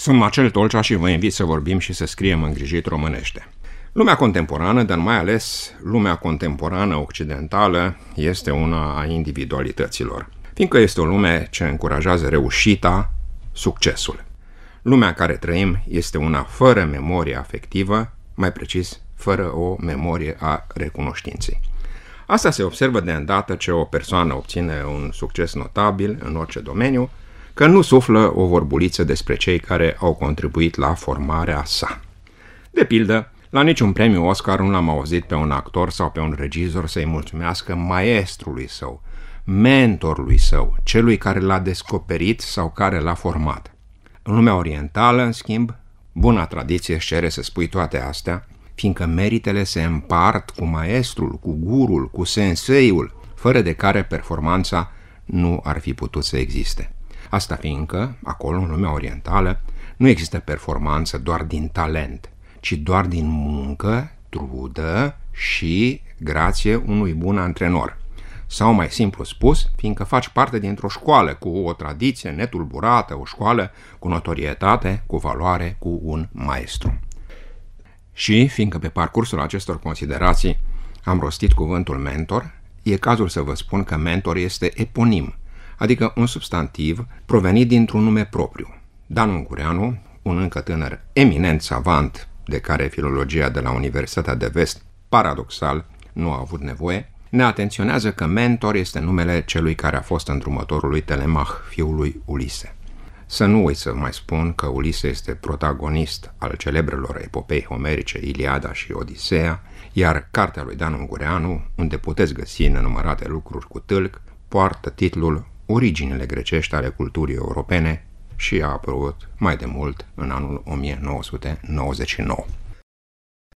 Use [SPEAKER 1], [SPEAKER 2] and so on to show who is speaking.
[SPEAKER 1] Sunt Marcel Tolcea și vă invit să vorbim și să scriem îngrijit românește. Lumea contemporană, dar mai ales lumea contemporană occidentală, este una a individualităților, fiindcă este o lume ce încurajează reușita, succesul. Lumea în care trăim este una fără memorie afectivă, mai precis, fără o memorie a recunoștinței. Asta se observă de îndată ce o persoană obține un succes notabil în orice domeniu, că nu suflă o vorbuliță despre cei care au contribuit la formarea sa. De pildă, la niciun premiu Oscar nu l-am auzit pe un actor sau pe un regizor să-i mulțumească maestrului său, mentorului său, celui care l-a descoperit sau care l-a format. În lumea orientală, în schimb, buna tradiție își cere să spui toate astea, fiindcă meritele se împart cu maestrul, cu gurul, cu senseiul, fără de care performanța nu ar fi putut să existe. Asta fiindcă, acolo, în lumea orientală, nu există performanță doar din talent, ci doar din muncă, trudă și grație unui bun antrenor. Sau mai simplu spus, fiindcă faci parte dintr-o școală cu o tradiție netulburată, o școală cu notorietate, cu valoare, cu un maestru. Și, fiindcă pe parcursul acestor considerații am rostit cuvântul mentor, e cazul să vă spun că mentor este eponim, adică un substantiv provenit dintr-un nume propriu. Dan Ungureanu, un încă tânăr eminent savant de care filologia de la Universitatea de Vest, paradoxal, nu a avut nevoie, ne atenționează că mentor este numele celui care a fost îndrumătorul lui Telemach, fiul lui Ulise. Să nu uit să mai spun că Ulise este protagonist al celebrelor epopei homerice Iliada și Odiseea, iar cartea lui Dan Ungureanu, unde puteți găsi nenumărate lucruri cu tâlc, poartă titlul Originile grecești ale culturii europene și a apărut mai de mult în anul 1999.